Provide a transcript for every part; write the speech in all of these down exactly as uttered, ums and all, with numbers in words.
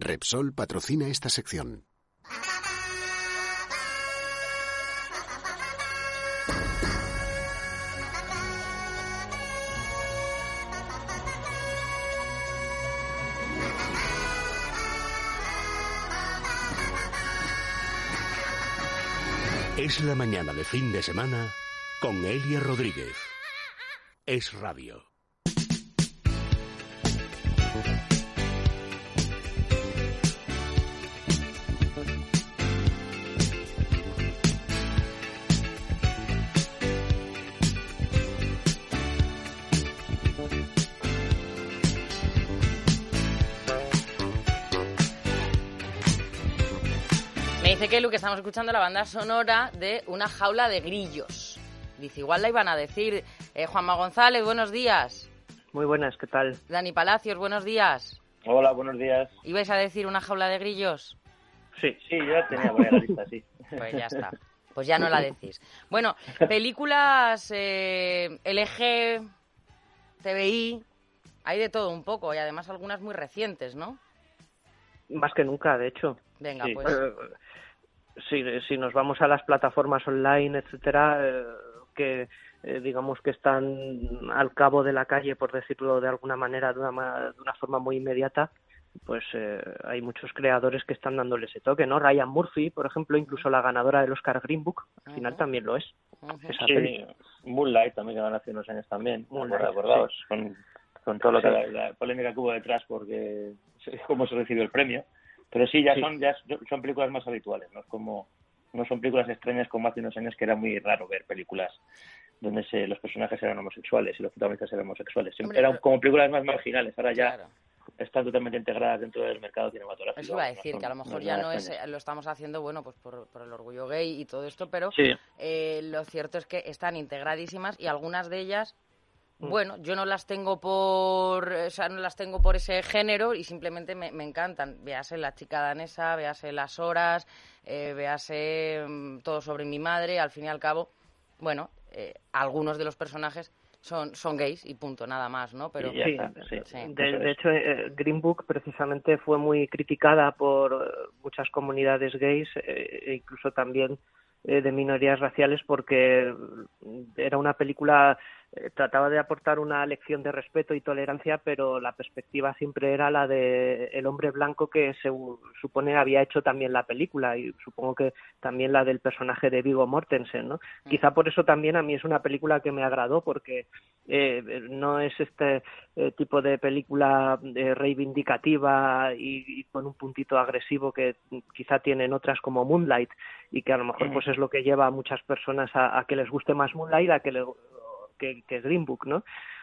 Repsol patrocina esta sección. Es la mañana de fin de semana con Elia Rodríguez. Es Radio. Me dice Kelu que estamos escuchando la banda sonora de Una jaula de grillos. Dice, igual la iban a decir. Eh, Juanma González, buenos días. Muy buenas, ¿qué tal? Dani Palacios, buenos días. Hola, buenos días. ¿Ibais a decir Una jaula de grillos? Sí, sí, yo ya tenía por ahí la lista, sí. Pues ya está. Pues ya no la decís. Bueno, películas eh, L G, T V I, hay de todo un poco y además algunas muy recientes, ¿no? Más que nunca, de hecho. Venga, Sí. pues... Eh, si, si nos vamos a las plataformas online, etcétera, eh, que eh, digamos que están al cabo de la calle, por decirlo de alguna manera, de una, ma- de una forma muy inmediata, pues eh, hay muchos creadores que están dándole ese toque, ¿no? Ryan Murphy, por ejemplo, incluso la ganadora del Oscar Green Book, al final Ujú. también lo es. Ujú. Esa Sí, peli. Moonlight también, que ganó hace unos años también, Moonlight, acordaos, sí. con, con todo lo que Sí. la, la polémica que hubo detrás, porque cómo se recibió el premio. Pero sí, ya Sí. son ya son películas más habituales, no es como no son películas extrañas como hace unos años, que era muy raro ver películas donde se, los personajes eran homosexuales y los protagonistas eran homosexuales. Siempre Hombre, eran pero- como películas más marginales, ahora ya Claro. están totalmente integradas dentro del mercado cinematográfico. Eso iba a No decir, son- que a lo mejor es ya nada no es, extraño. eh, lo estamos haciendo, bueno, pues por, por el orgullo gay y todo esto, pero Sí. eh, lo cierto es que están integradísimas y algunas de ellas, Mm. bueno, yo no las tengo por, o sea, no las tengo por ese género y simplemente me, me encantan. Véase La chica danesa, véase Las horas, eh, véase mm, Todo sobre mi madre, al fin y al cabo, bueno, eh, algunos de los personajes son, son gays y punto, nada más, ¿no? Pero Y ya Sí, está, sí, sí. De, eso de es. hecho, eh, Green Book precisamente fue muy criticada por eh, muchas comunidades gays eh, e incluso también eh, de minorías raciales, porque mm, era una película, eh, trataba de aportar una lección de respeto y tolerancia, pero la perspectiva siempre era la de el hombre blanco que se u- supone había hecho también la película, y supongo que también la del personaje de Viggo Mortensen, ¿no? Mm. Quizá por eso también a mí es una película que me agradó, porque eh, no es este eh, tipo de película eh, reivindicativa y, y con un puntito agresivo que quizá tienen otras como Moonlight, y que a lo mejor pues es lo que lleva a muchas personas a, a que les guste más Moonlight a que, le, que, que Green Book, ¿no?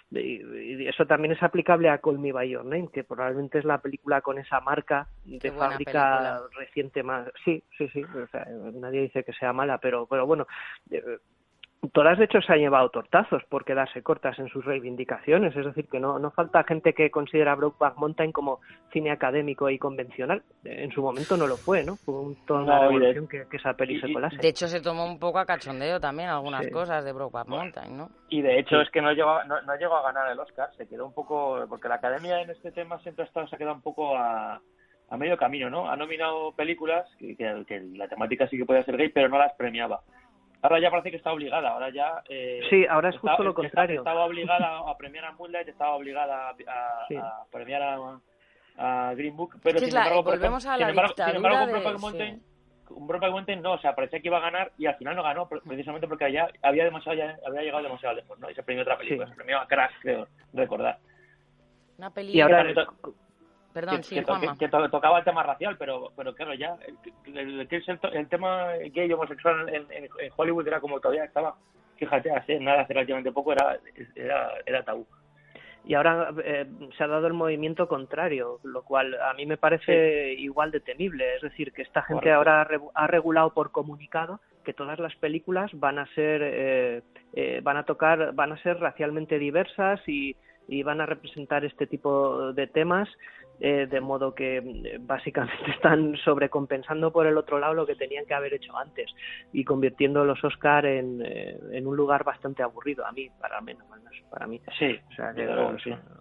Y, y eso también es aplicable a Call Me By Your Name, que probablemente es la película con esa marca Qué de buena fábrica película. reciente más. Sí, sí, sí. O sea, nadie dice que sea mala, pero, pero bueno. Eh, Todas, de hecho, se han llevado tortazos por quedarse cortas en sus reivindicaciones. Es decir, que no, no falta gente que considera Brokeback Mountain como cine académico y convencional. En su momento no lo fue, ¿no? Fue un, toda una No, y de- revolución que, que esa peli y- se y- colase. De hecho, se tomó un poco a cachondeo también algunas Sí. cosas de Brokeback Mountain, ¿no? Y de hecho Sí. es que no llegó, no, no llegó a ganar el Oscar, se quedó un poco, porque la Academia en este tema siempre ha estado, se ha quedado un poco a, a medio camino, ¿no? Ha nominado películas que, que, que la temática sí que podía ser gay, pero no las premiaba. Ahora ya parece que está obligada, ahora ya... Eh, Sí, ahora es está- justo lo está- contrario. Estaba obligada a premiar a Moonlight, estaba obligada a, a- Sí. a premiar a, a Green Book, pero que es sin la- embargo... por volvemos ejemplo- a la sin embargo, sin dictadura embargo, un de- Brokeback Mountain, un Brokeback Mountain no, o sea, parecía que iba a ganar y al final no ganó, pre- precisamente porque ya había demasiado, ya había llegado demasiado lejos, ¿no? Y se premió otra película, Sí. se premió a Crash, creo recordar. Una peli... Y ahora, También to- Perdón, que, sí, que to- Juanma. que- que to- tocaba el tema racial, pero pero claro, ya el, el- que es el, to- el tema gay y homosexual en, en- en Hollywood era como todavía estaba, fíjate, hace nada, hace relativamente poco era era, era tabú. y ahora eh, se ha dado el movimiento contrario, lo cual a mí me parece igual de temible. Es decir, que esta gente Correcto. ahora ha, re- ha regulado por comunicado que todas las películas van a ser eh, eh, van a tocar, van a ser racialmente diversas y, y van a representar este tipo de temas, eh, de modo que eh, básicamente están sobrecompensando por el otro lado lo que tenían que haber hecho antes y convirtiendo los Oscar en, eh, en un lugar bastante aburrido, a mí, para menos, al menos para mí. Sí, O sea, que, desde luego, sí.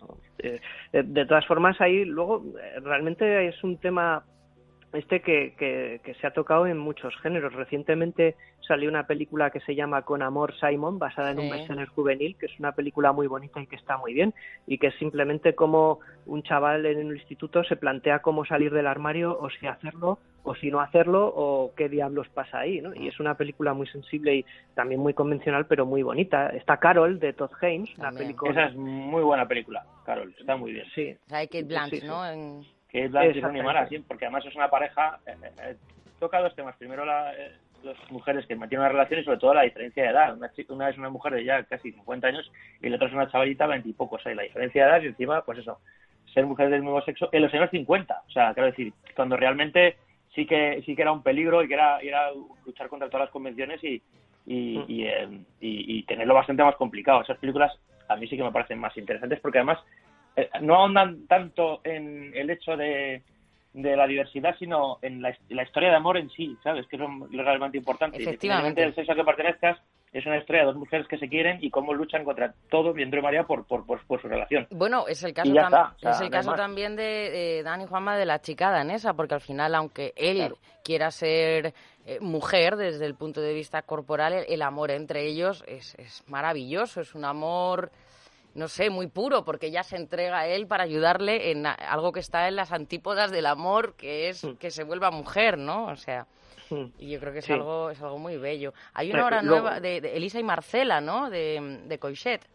Eh, de todas formas, ahí luego realmente es un tema este que, que, que se ha tocado en muchos géneros. Recientemente salió una película que se llama Con amor, Simon, basada en sí. un bestseller juvenil, que es una película muy bonita y que está muy bien, y que es simplemente como un chaval en un instituto se plantea cómo salir del armario, o si hacerlo, o si no hacerlo, o qué diablos pasa ahí, ¿no? Y es una película muy sensible y también muy convencional, pero muy bonita. Está Carol, de Todd Haynes, una película... Esa es muy buena película, Carol, está muy bien. Sí. O sea, hay Kate Blanchett, sí, sí. ¿no? En... Que es Blanchett y Rooney Mara, sí, porque además es una pareja... Eh, eh, toca dos temas. Primero, la, eh, las mujeres que mantienen una relación y sobre todo la diferencia de edad. Una, chica, una es una mujer de ya casi cincuenta años y la otra es una chavalita veinte y pocos. O sea, la diferencia de edad y encima, pues eso, ser mujeres del mismo sexo en los años cincuenta. O sea, quiero decir, cuando realmente sí que sí que era un peligro y que era, y era luchar contra todas las convenciones y, y, mm. y, eh, y, y tenerlo bastante más complicado. Esas películas a mí sí que me parecen más interesantes porque además eh, no ahondan tanto en el hecho de de la diversidad, sino en la, la historia de amor en sí, ¿sabes? Que es lo, lo realmente importante. Efectivamente. Del sexo a que pertenezcas, es una historia de dos mujeres que se quieren y cómo luchan contra todo viento de María por, por, por, por su relación. Bueno, es el caso, tam- está, o sea, es el caso también de, de Dani Juanma, de la chica danesa, porque al final, aunque él claro. quiera ser eh, mujer desde el punto de vista corporal, el, el amor entre ellos es, es maravilloso, es un amor... no sé, muy puro, porque ella se entrega a él para ayudarle en algo que está en las antípodas del amor, que es que se vuelva mujer, ¿no? O sea, y yo creo que es sí. algo es algo muy bello. Hay una obra Luego, nueva de, de Elisa y Marcela, ¿no? De, de Coixet.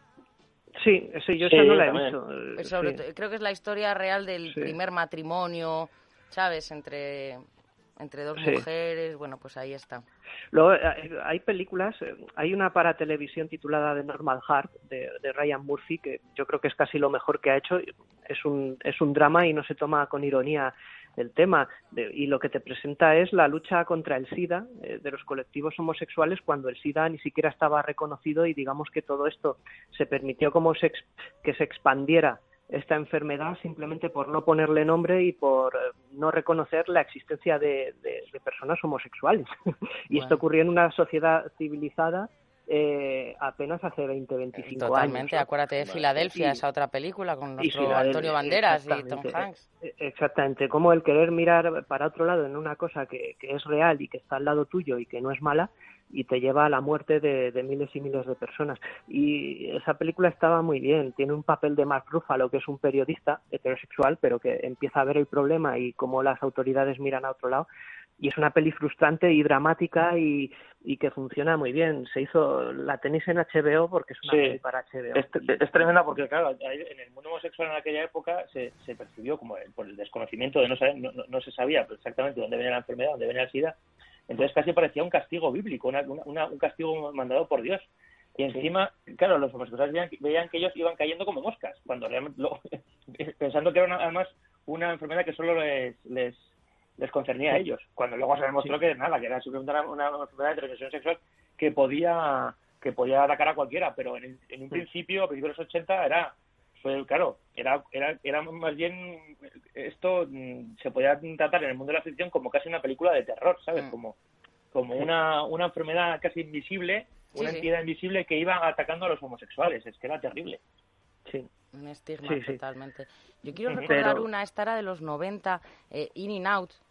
Sí, sí, yo sí, esa no la he visto. Sobre, sí. Creo que es la historia real del sí. primer matrimonio, ¿sabes? Entre... entre dos sí. mujeres, bueno, pues ahí está. Luego, hay películas, hay una para televisión titulada The Normal Heart, de, de Ryan Murphy, que yo creo que es casi lo mejor que ha hecho. Es un, es un drama y no se toma con ironía el tema, de, y lo que te presenta es la lucha contra el SIDA eh, de los colectivos homosexuales, cuando el SIDA ni siquiera estaba reconocido, y digamos que todo esto se permitió como se, que se expandiera esta enfermedad simplemente por no ponerle nombre y por no reconocer la existencia de, de, de personas homosexuales. y bueno. Esto ocurrió en una sociedad civilizada eh, apenas hace veinte, veinticinco Totalmente, años. Totalmente, acuérdate de Filadelfia, y, esa otra película con nuestro Antonio Banderas y Tom Hanks. Exactamente, como el querer mirar para otro lado en una cosa que, que es real y que está al lado tuyo y que no es mala, y te lleva a la muerte de, de miles y miles de personas. Y esa película estaba muy bien, tiene un papel de Mark Ruffalo, que es un periodista heterosexual, pero que empieza a ver el problema y cómo las autoridades miran a otro lado, y es una peli frustrante y dramática y, y que funciona muy bien. Se hizo, la tenéis en H B O porque es una sí, peli para H B O. Es, es tremenda porque, claro, en el mundo homosexual en aquella época se, se percibió como el, por el desconocimiento de no saber, no, no, no se sabía exactamente dónde venía la enfermedad, dónde venía el SIDA. Entonces casi parecía un castigo bíblico, una, una, un castigo mandado por Dios. Y encima, claro, los homosexuales veían, veían que ellos iban cayendo como moscas, cuando realmente, lo, pensando que era una, además una enfermedad que solo les, les, les concernía a ellos, cuando luego se demostró sí. que nada, que era simplemente una, una enfermedad de transmisión sexual que podía que podía atacar a cualquiera, pero en, en un sí. principio, a principios de los ochenta, era... Pues claro, era, era, era más bien, esto mmm, se podía tratar en el mundo de la ficción como casi una película de terror, ¿sabes? Mm. Como, como una, una enfermedad casi invisible, una sí, entidad sí. invisible que iba atacando a los homosexuales, es que era terrible. Sí. Un estigma sí, sí. totalmente. Yo quiero recordar Pero... una, esta era de los noventa, eh, In and Out.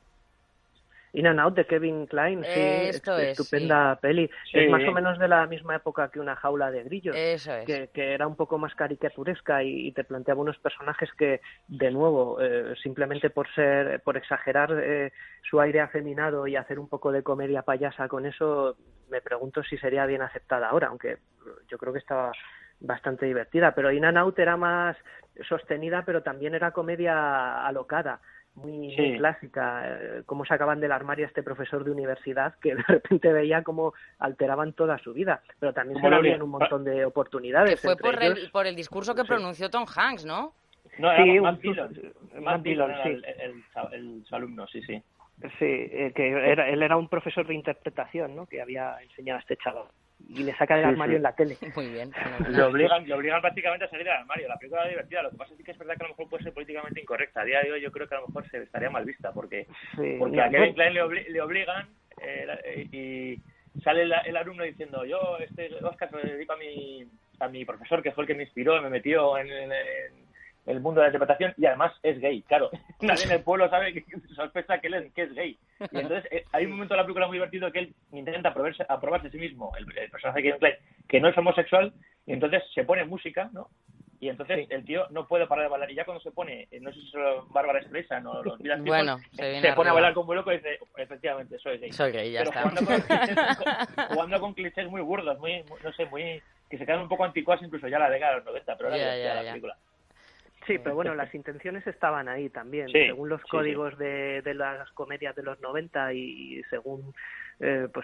In and Out de Kevin Kline, sí, Esto es, estupenda sí. peli. Sí. Es más o menos de la misma época que Una jaula de grillos, Eso es. que, que era un poco más caricaturesca y, y te planteaba unos personajes que, de nuevo, eh, simplemente por ser, por exagerar eh, su aire afeminado y hacer un poco de comedia payasa con eso, me pregunto si sería bien aceptada ahora, aunque yo creo que estaba bastante divertida. Pero In and Out era más sostenida, pero también era comedia alocada. Muy, sí. muy clásica, eh, cómo sacaban del armario a este profesor de universidad que de repente veía cómo alteraban toda su vida, pero también se le abrían un montón de oportunidades. Que fue por ellos... el, por el discurso que sí. pronunció Tom Hanks, ¿no? No, sí, era Matt Dillon, Matt Dillon, sí. el, el, el, el alumno, sí, sí. Sí, eh, que era, él era un profesor de interpretación, ¿no? Que había enseñado a este chaval. Y le saca del sí, armario sí. en la tele. Muy bien. Le obligan, le obligan prácticamente a salir del armario. La película era divertida. Lo que pasa es que es verdad que a lo mejor puede ser políticamente incorrecta. A día de hoy yo creo que a lo mejor se estaría mal vista porque, sí, porque no, a Kevin Kline le, obli le obligan eh, y sale el, el alumno diciendo yo este Oscar se lo dedico a mi, a mi profesor que fue el que me inspiró, me metió en, en, en el mundo de la interpretación y además es gay, claro. Nadie en el pueblo sabe que sospecha que él es, que es gay. Y entonces eh, hay un momento de la película muy divertido que él intenta aprobarse, aprobarse a sí mismo, el, el personaje que Kevin que no es homosexual, y entonces se pone música, ¿no? Y entonces sí. el tío no puede parar de bailar. Y ya cuando se pone, no sé si es Bárbara Streisand o los Village bueno, People, se, se pone a bailar como loco y dice, efectivamente, soy gay. Soy gay, ya Pero está. Jugando con, clichés, jugando con clichés muy burdos, muy, muy, no sé, muy que se quedan un poco anticuados incluso ya la década de los noventa, pero ahora ya, ya, ya, la ya. película. Sí, pero bueno, las intenciones estaban ahí también. Sí, según los sí, códigos sí. De, de las comedias de los noventa y, y según, eh, pues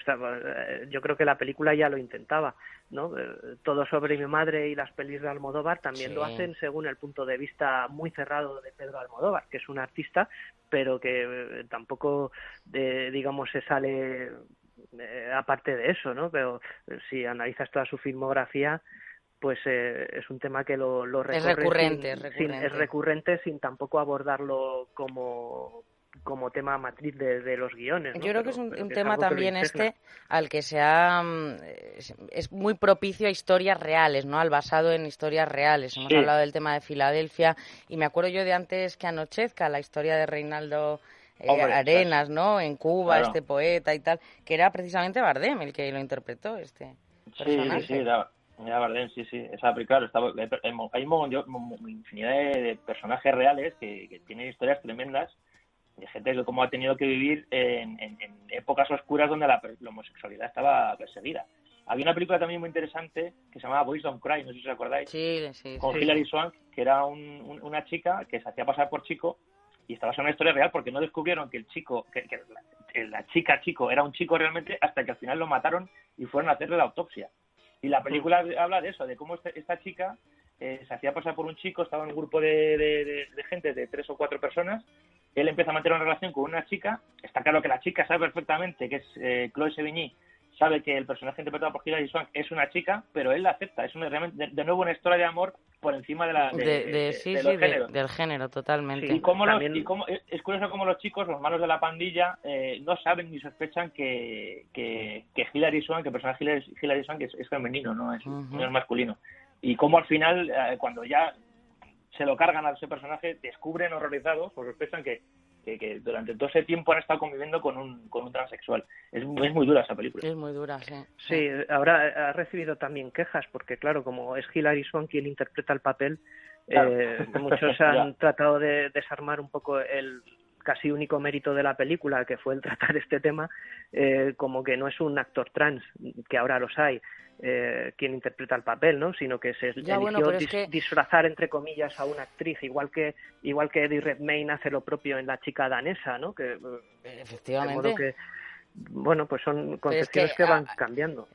yo creo que la película ya lo intentaba, ¿no? Eh, todo sobre mi madre y las pelis de Almodóvar también sí. lo hacen según el punto de vista muy cerrado de Pedro Almodóvar, que es un artista, pero que eh, tampoco, de, digamos, se sale eh, aparte de eso, ¿no? Pero eh, si analizas toda su filmografía, pues eh, es un tema que lo, lo recorre es recurrente, sin, es recurrente. Sin, es recurrente sin tampoco abordarlo como, como tema matriz de, de los guiones, ¿no? Yo creo pero, que es un, un que tema es también este al que se ha, es, es muy propicio a historias reales, ¿no? Al basado en historias reales. Hemos sí. hablado del tema de Filadelfia y me acuerdo yo de Antes que anochezca, la historia de Reinaldo eh, Hombre, Arenas, ¿no? En Cuba, claro. este poeta y tal, que era precisamente Bardem el que lo interpretó, este personaje. Sí, sí, sí, era, era Bardem, sí, sí. Esa, claro, estaba, hay una infinidad de, de personajes reales que, que tienen historias tremendas de gente que como ha tenido que vivir en, en, en épocas oscuras donde la, la homosexualidad estaba perseguida. Había una película también muy interesante que se llamaba Boys Don't Cry, no sé si os acordáis, sí, sí, con sí. Hilary Swank, que era un, un, una chica que se hacía pasar por chico y estaba basada en una historia real porque no descubrieron que el chico, que, que la, la chica chico era un chico realmente hasta que al final lo mataron y fueron a hacerle la autopsia. Y la película mm. habla de eso, de cómo este, esta chica eh, se hacía pasar por un chico, estaba en un grupo de, de, de, de gente, de tres o cuatro personas. Él empieza a mantener una relación con una chica. Está claro que la chica sabe perfectamente que es eh, Chloe Sevigny, sabe que el personaje interpretado por Hilary Swank es una chica, pero él la acepta. Es una, realmente, de, de nuevo una historia de amor por encima de la de, de, de, de, sí, de sí, los géneros. De, del género, totalmente. Sí, y cómo los, También... y cómo, es curioso cómo los chicos, los malos de la pandilla, eh, no saben ni sospechan que, que, que Hilary Swank, que el personaje Hilary, Hilary Swank es, es femenino, no es, uh-huh. no es masculino. Y cómo al final, eh, cuando ya se lo cargan a ese personaje, descubren horrorizados o sospechan que Que, que durante todo ese tiempo han estado conviviendo con un, con un transexual. Es, es muy dura esa película. Es muy dura, sí. Sí, ahora ha recibido también quejas, porque claro, como es Hilary Swank quien interpreta el papel, claro. eh, muchos han tratado de desarmar un poco el casi único mérito de la película, que fue el tratar este tema, eh, como que no es un actor trans, que ahora los hay, eh, quien interpreta el papel, ¿no? Sino que se ya, eligió bueno, dis- es que... disfrazar, entre comillas, a una actriz, igual que igual que Eddie Redmayne hace lo propio en La chica danesa, ¿no? Que, efectivamente. De modo que, bueno, pues son concepciones que, que van a, cambiando.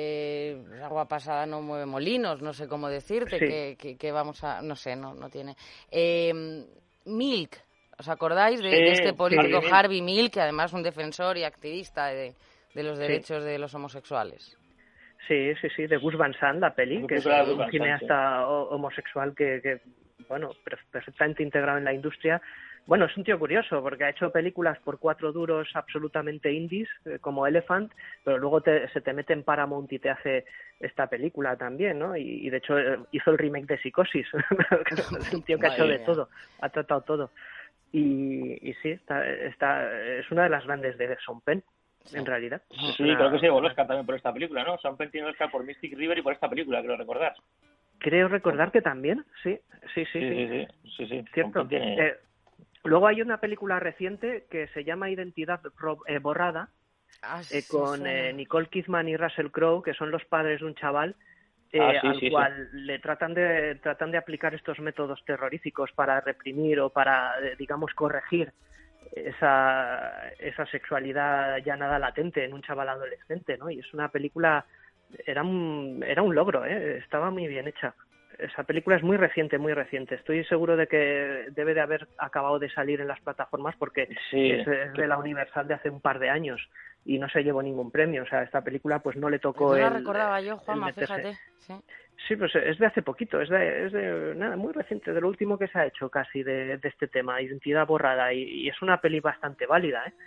Que agua pasada no mueve molinos, no sé cómo decirte, sí. que, que, que vamos a... No sé, no, no tiene... Eh, Milk, ¿os acordáis de, sí, de este político Harvey, Harvey Milk, que además es un defensor y activista de, de los derechos sí. de los homosexuales? Sí, sí, sí, de Gus Van Sant, la peli, que es un Van cineasta sí. homosexual que, que, bueno, perfectamente integrado en la industria. Bueno, es un tío curioso, porque ha hecho películas por cuatro duros absolutamente indies, eh, como Elephant, pero luego te, se te mete en Paramount y te hace esta película también, ¿no? Y, y de hecho eh, hizo el remake de Psicosis. Es un tío que ha hecho de todo, ha tratado todo. Y, y sí, está, está, es una de las grandes de Sean Penn, sí. en realidad. Sí, una... creo que se llevó el Oscar también por esta película, ¿no? Sean Penn tiene el Oscar por Mystic River y por esta película, creo recordar. Creo recordar que también, sí, sí, sí. Sí, sí, sí, sí, sí, sí. Cierto. Tiene... Eh, luego hay una película reciente que se llama Identidad eh, Borrada, ah, sí, eh, con sí, sí. Eh, Nicole Kidman y Russell Crowe, que son los padres de un chaval eh, ah, sí, al sí, cual sí. le tratan de tratan de aplicar estos métodos terroríficos para reprimir o para, eh, digamos, corregir esa esa sexualidad ya nada latente en un chaval adolescente, ¿no? Y es una película, era un era un logro, ¿eh? Estaba muy bien hecha. Esa película es muy reciente, muy reciente. Estoy seguro de que debe de haber acabado de salir en las plataformas porque sí, es, es de la Universal de hace un par de años y no se llevó ningún premio. O sea, esta película pues no le tocó el... No la recordaba yo, Juanma, fíjate. Sí. sí, pues es de hace poquito, es de, es de nada, muy reciente, de lo último que se ha hecho casi de, de este tema, Identidad Borrada, y, y es una peli bastante válida, ¿eh?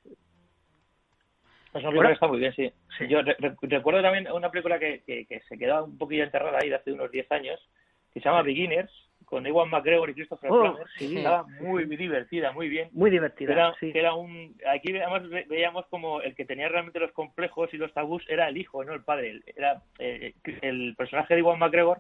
Es una película que está muy bien, sí. sí. Yo re- recuerdo también una película que, que, que se quedó un poquillo enterrada ahí de hace unos diez años, que se llama Beginners, con Ewan McGregor y Christopher Oh, Plummer. sí. Estaba muy divertida, muy bien. Muy divertida, Que era, sí. que era un, aquí además ve- veíamos como el que tenía realmente los complejos y los tabús era el hijo, no el padre. Era eh, el personaje de Ewan McGregor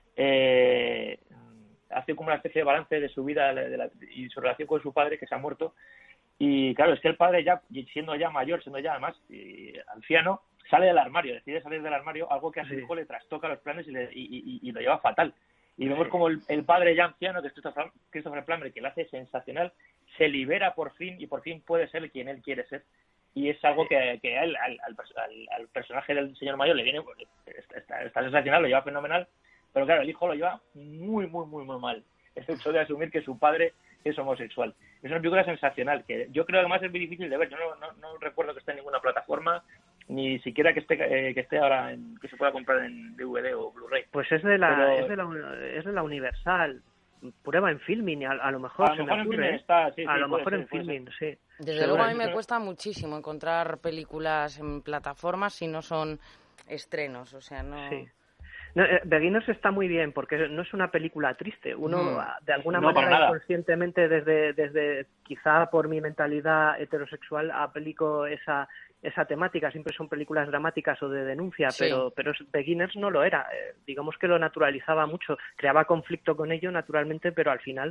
eh, hace como una especie de balance de su vida de la, y su relación con su padre, que se ha muerto. Y claro, es que el padre, ya siendo ya mayor, siendo ya además eh, anciano, sale del armario, decide salir del armario, algo que a su Sí. hijo le trastoca los planes y, le, y, y, y lo lleva fatal. Y vemos Sí. como el, el padre ya anciano, que es Christopher, Christopher Plummer, que lo hace sensacional, se libera por fin y por fin puede ser quien él quiere ser. Y es algo que, que al, al, al, al personaje del señor mayor le viene, está, está, está sensacional, lo lleva fenomenal, pero claro, el hijo lo lleva muy, muy, muy, muy mal. Es el hecho de asumir que su padre es homosexual. Es una película sensacional, que yo creo que además es muy difícil de ver. Yo no, no, no recuerdo que esté en ninguna plataforma, ni siquiera que esté eh, que esté ahora en, que se pueda comprar en D V D o Blu-ray. Pues es de la, Pero- es de la, es de la Universal. Prueba en Filmin, a, a lo mejor A lo se mejor me en ocurre, Filmin ¿eh? está, sí, a sí, lo puede mejor ser, en puede Filmin, sí. Desde luego a mí me Seguramente. cuesta muchísimo encontrar películas en plataformas si no son estrenos, o sea, no... Sí. No, eh, Beginners está muy bien porque no es una película triste. Uno, Mm. ah, de alguna No, para manera, nada. inconscientemente, desde, desde quizá por mi mentalidad heterosexual, aplico esa esa temática. Siempre son películas dramáticas o de denuncia, Sí. pero pero es- Beginners no lo era. Eh, digamos que lo naturalizaba mucho. Creaba conflicto con ello, naturalmente, pero al final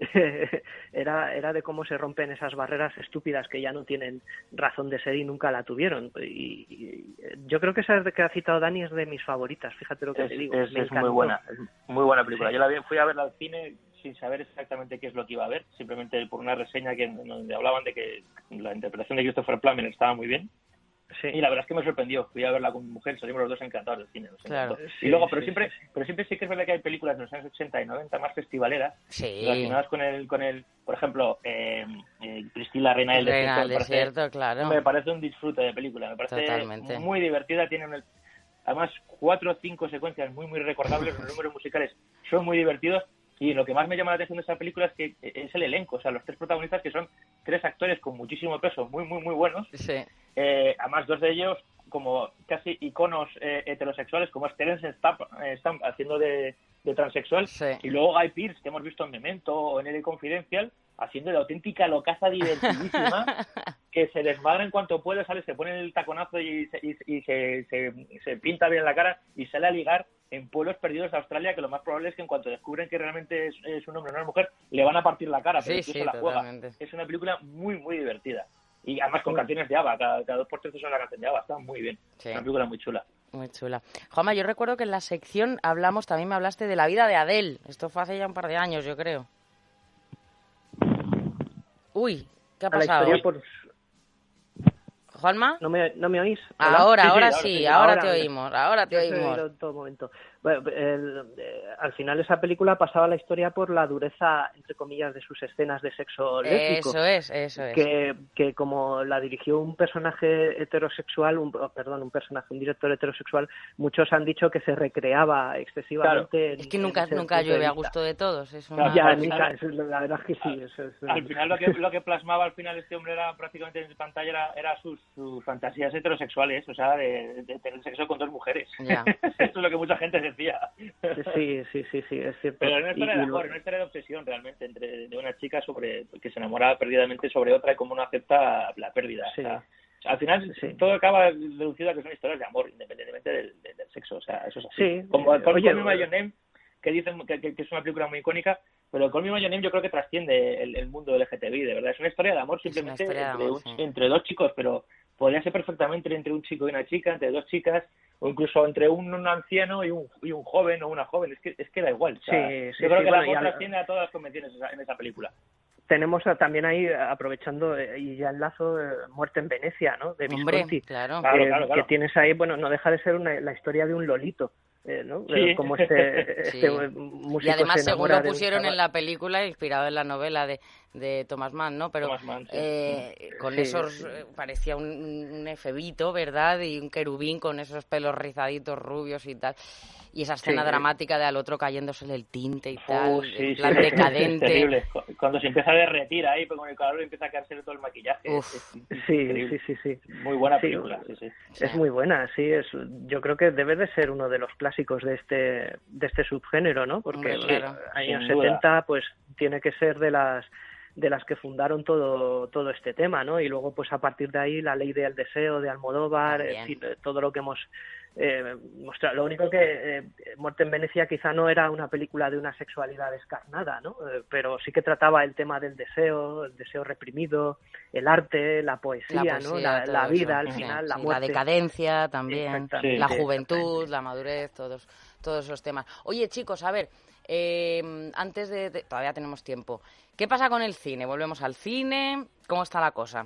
era, era de cómo se rompen esas barreras estúpidas que ya no tienen razón de ser y nunca la tuvieron. Y, y yo creo que esa que ha citado Dani es de mis favoritas, fíjate lo que Es, te digo. es, me es muy encantó. buena, es muy buena película. Sí. Yo la vi, fui a verla al cine sin saber exactamente qué es lo que iba a ver, simplemente por una reseña que donde hablaban de que la interpretación de Christopher Plummer estaba muy bien. Sí. Y la verdad es que me sorprendió. Fui a verla con mi mujer, salimos los dos encantados del cine. Nos Claro. encantó. Sí, y luego, pero sí, siempre, sí, sí. pero siempre sí que es verdad que hay películas de los años ochenta y noventa más festivaleras Sí, relacionadas con el, con el, por ejemplo, eh, eh, Priscila, Reina del Reina Desierto. del me parece- Desierto, claro. Me parece un disfrute de película. Me parece Totalmente. muy divertida. Tienen el- además cuatro o cinco secuencias muy, muy recordables. Los números musicales son muy divertidos. Y lo que más me llama la atención de esta película es que es el elenco. O sea, los tres protagonistas, que son tres actores con muchísimo peso, muy, muy, muy buenos. Sí, Eh, además, dos de ellos como casi iconos eh, heterosexuales, como es Terence Stamp, eh, Stamp haciendo de, de transexual, sí. y luego Guy Pearce, que hemos visto en Memento o en L A Confidencial, haciendo de auténtica locaza divertidísima, que se desmadra en cuanto puede, sale, se pone el taconazo y, se, y, y se, se, se pinta bien la cara y sale a ligar en pueblos perdidos de Australia, que lo más probable es que en cuanto descubren que realmente es, es un hombre o una mujer, le van a partir la cara, pero Sí, incluso sí, la juega. totalmente. Es una película muy, muy divertida. Y además con canciones de ABBA, cada, cada dos por tres son una canción de ABBA, está muy bien. Sí. Es una película muy chula. Muy chula. Juanma, yo recuerdo que en la sección hablamos, también me hablaste de la vida de Adele. Esto fue hace ya un par de años, yo creo. Uy, ¿qué ha A la pasado? historia por... ¿Juanma? ¿No me, ¿No me oís? ¿Hola? Ahora, Sí, sí, ahora ahora sí, sí. ahora, Ahora, te ahora. oímos, ahora te Yo te he oímos. oído en todo momento. Bueno, el- eh, al final esa película pasaba la historia por la dureza, entre comillas, de sus escenas de sexo lésbico. Eso es, eso es. Que, que como la dirigió un personaje heterosexual, un, oh, perdón, un personaje, un director heterosexual, muchos han dicho que se recreaba excesivamente. en- Es que en nunca, ese nunca punto de llueve a vista. gusto de todos. Es Claro, una... Ya, al nunca, final- eso es- la verdad es que sí. Eso es, Al final lo que, lo que plasmaba al final este hombre era prácticamente en pantalla era, era sus, sus fantasías heterosexuales, o sea, de, de tener sexo con dos mujeres. Ya. Eso es lo que mucha gente decía. Sí, sí, sí, sí, es cierto. Pero no es Y- historia y de lo- amor, es una historia de obsesión realmente entre de una chica sobre que se enamora perdidamente sobre otra y cómo no acepta la pérdida. Sí. O sea, al final Sí. todo acaba deducido a que son historias de amor, independientemente del, del- del sexo. O sea, eso es así. Sí. Como Eh, Call, oye, Call Me By Your Name, que dicen que, que- que es una película muy icónica, pero Call Me By Your Name yo creo que trasciende el, el mundo L G T B I, de verdad. Es una historia de amor Es una simplemente historia de entre, amor, un- sí. entre dos chicos, pero podría ser perfectamente entre un chico y una chica, entre dos chicas, o incluso entre un, un anciano y un, y un joven o una joven. Es que, es que da igual. O sea, Sí, sí, yo creo sí, que bueno, el y amor al- trasciende a todas las convenciones esa- en esa película. Tenemos a- también ahí, aprovechando, eh, y ya enlazo, eh, Muerte en Venecia, ¿no? De Hombre, Visconti. claro. Claro, que, claro, claro. que tienes ahí, bueno, no deja de ser una, la historia de un lolito, eh, ¿no? Sí. Eh, Como este, Sí. este eh, músico Y además, se según enamora lo de un pusieron chaval. en la película, inspirado en la novela de, de Thomas Mann, ¿no? Pero Mann, sí. eh, con Sí. esos, eh, parecía un, un efebito, ¿verdad? Y un querubín con esos pelos rizaditos rubios y tal. Y esa escena Sí. dramática de al otro cayéndosele el tinte y tal, Uh, sí, en plan sí. decadente. Es terrible. Cuando se empieza a derretir ahí, pues con el calor empieza a caerse todo el maquillaje. Uf. Es- es Sí, increíble. sí, sí, sí. Muy buena Sí, película, sí, sí. Es muy buena, sí. Es, yo creo que debe de ser uno de los clásicos de este de este subgénero, ¿no? Porque Hombre, claro. eh, años Sin duda. setenta, pues tiene que ser de las de las que fundaron todo todo este tema, ¿no? Y luego, pues a partir de ahí, La ley del deseo de Almodóvar, También. en fin, todo lo que hemos eh, mostrado. Lo único que eh, Muerte en Venecia quizá no era una película de una sexualidad descarnada, ¿no? Eh, pero sí que trataba el tema del deseo, el deseo reprimido, el arte, la poesía, La ¿no? poesía, La, todo la eso. vida, al Sí, final, la sí, muerte. decadencia también, Exactamente, la sí, juventud, exactamente. la madurez, todos, todos esos temas. Oye, chicos, a ver, eh, antes de, de- Todavía tenemos tiempo. ¿Qué pasa con el cine? ¿Volvemos al cine? ¿Cómo está la cosa?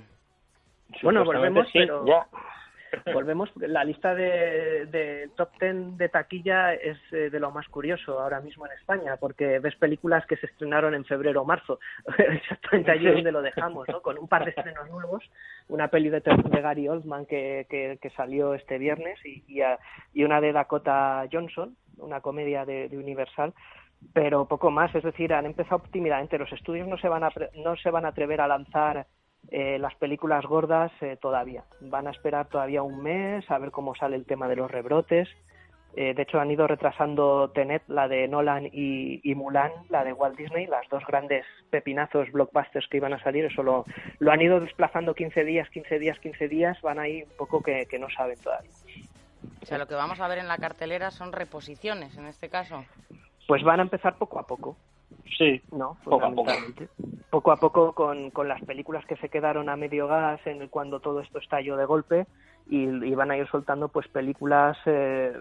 Bueno, Supuestamente volvemos, sí, pero ya. volvemos. La lista de, de top ten de taquilla es eh, de lo más curioso ahora mismo en España, porque ves películas que se estrenaron en febrero o marzo, exactamente allí donde lo dejamos, ¿no? Con un par de estrenos nuevos, una peli de, terror de Gary Oldman que, que, que salió este viernes y, y, a- y una de Dakota Johnson, una comedia de, de Universal, pero poco más. Es decir, han empezado tímidamente. Los estudios no se van a pre- no se van a atrever a lanzar eh, las películas gordas eh, todavía. Van a esperar todavía un mes a ver cómo sale el tema de los rebrotes. Eh, de hecho, han ido retrasando Tenet, la de Nolan, y, y Mulan, la de Walt Disney, las dos grandes pepinazos blockbusters que iban a salir. Eso lo, lo han ido desplazando quince días, quince días, quince días. Van ahí un poco que, que no saben todavía. O sea, lo que vamos a ver en la cartelera son reposiciones, en este caso. Pues van a empezar poco a poco. Sí, No, poco a poco. fundamentalmente. Poco a poco con, con las películas que se quedaron a medio gas en el, cuando todo esto estalló de golpe y, y van a ir soltando pues películas eh,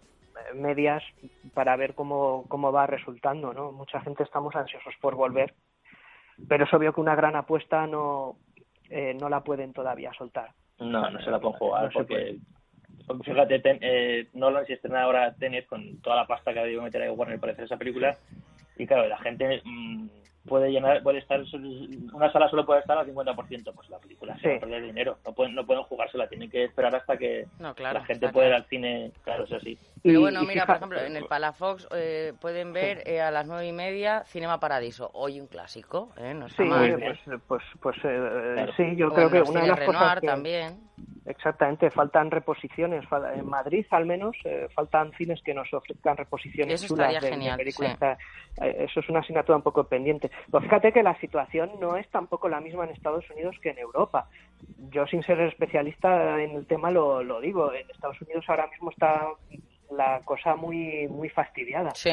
medias para ver cómo, cómo va resultando, ¿no? Mucha gente estamos ansiosos por volver, pero es obvio que una gran apuesta no, eh, no la pueden todavía soltar. No, no se la pueden jugar No se porque... Fíjate, ten, eh, Nolan se estrena ahora Tenet con toda la pasta que ha debido meter ahí Warner para hacer esa película y claro, la gente mmm, puede llenar, puede estar, una sala solo puede estar al cincuenta por ciento, pues la película se Sí. va a perder dinero, no pueden, no pueden jugársela, tienen que esperar hasta que No, claro, la gente está pueda ir claro. al cine, claro, eso sí. Pero Y- bueno, y mira, fija- por ejemplo, en el Palafox eh, pueden ver eh, a las nueve y media Cinema Paradiso. Hoy un clásico, ¿eh? No está Sí, mal. pues, pues, pues eh, Claro. sí, yo O creo en que los una de cines las cosas Renoir que, también. exactamente, faltan reposiciones. Fal- En Madrid, al menos, eh, faltan cines que nos ofrezcan reposiciones Eso chulas estaría de, de genial, películas. sí. Está- eh, Eso es una asignatura un poco pendiente. Pero fíjate que la situación no es tampoco la misma en Estados Unidos que en Europa. Yo, sin ser especialista en el tema, lo, lo digo. En Estados Unidos ahora mismo está la cosa muy muy fastidiada. Sí.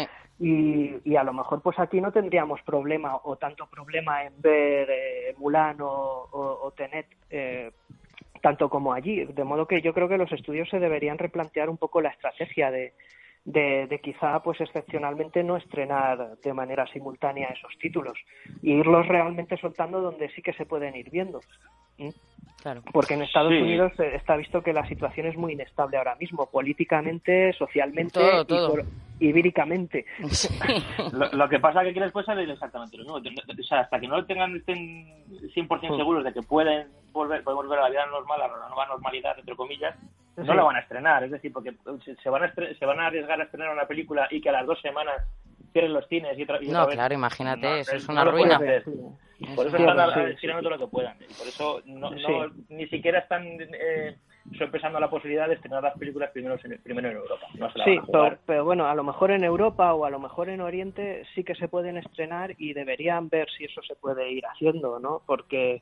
Y, y a lo mejor pues aquí no tendríamos problema o tanto problema en ver eh, Mulan o, o, o Tenet eh, tanto como allí, de modo que yo creo que los estudios se deberían replantear un poco la estrategia de, de, de quizá pues excepcionalmente no estrenar de manera simultánea esos títulos y irlos realmente soltando donde sí que se pueden ir viendo. ¿Mm? Claro. Porque en Estados Sí. Unidos eh, está visto que la situación es muy inestable ahora mismo, políticamente, socialmente Todo, y, todo. por- y víricamente. Sí. Lo, lo que pasa es que aquí después sale exactamente lo mismo. O sea, hasta que no tengan estén cien por ciento seguros de que pueden volver, pueden volver a la vida normal, a la nueva normalidad, entre comillas, no Sí. la van a estrenar. Es decir, porque se- se van a, estre- se van a arriesgar a estrenar una película y que a las dos semanas cierren los cines y otra, y No, otra vez. clacer, imagínate, eso es no una lo pueden ruina. hacer. Sí. Por eso Sí, están sí, a- sí, estirando sí. todo lo que puedan. Y por eso no, no Sí. ni siquiera están eh, sopesando la posibilidad de estrenar las películas primero en, primero en Europa. No se la Sí, van a pero, jugar. pero bueno, a lo mejor en Europa o a lo mejor en Oriente sí que se pueden estrenar y deberían ver si eso se puede ir haciendo, ¿no? Porque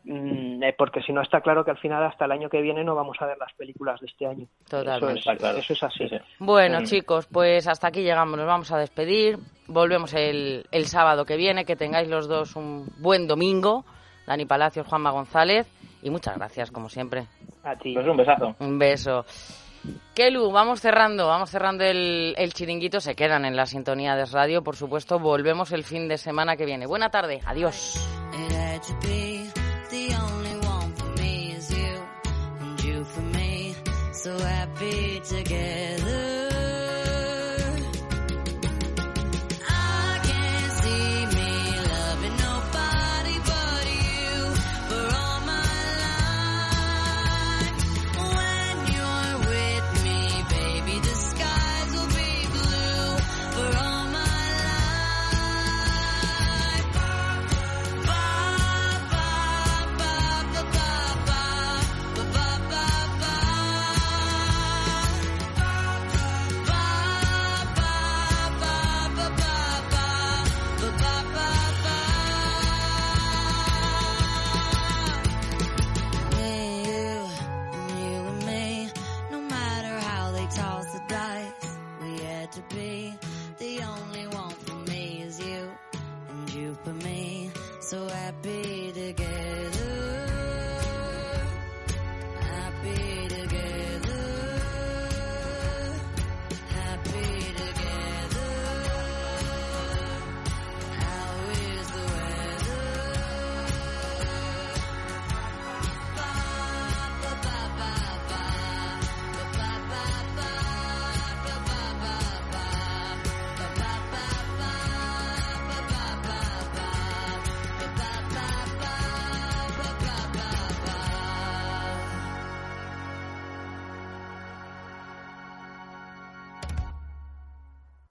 mm, eh, porque si no está claro que al final hasta el año que viene no vamos a ver las películas de este año. Totalmente. Eso es, Está claro. eso es así. Sí, sí. Bueno, Mm. chicos, pues hasta aquí llegamos. Nos vamos a despedir. Volvemos el, el sábado que viene. Que tengáis los dos un buen domingo. Dani Palacios, Juanma González. Y muchas gracias, como siempre. A ti. Pues un besazo. Un beso. Kelu, vamos cerrando, vamos cerrando el, el chiringuito. Se quedan en la sintonía de radio, por supuesto. Volvemos el fin de semana que viene. Buena tarde, adiós. It had to be the only one for me is you, and you for me, so happy together. I can't see me loving nobody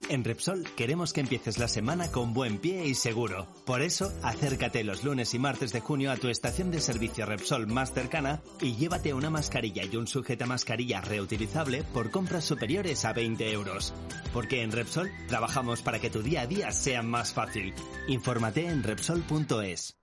En Repsol queremos que empieces la semana con buen pie y seguro. Por eso, acércate los lunes y martes de junio a tu estación de servicio Repsol más cercana y llévate una mascarilla y un sujetamascarilla reutilizable por compras superiores a veinte euros. Porque en Repsol trabajamos para que tu día a día sea más fácil. Infórmate en Repsol punto es.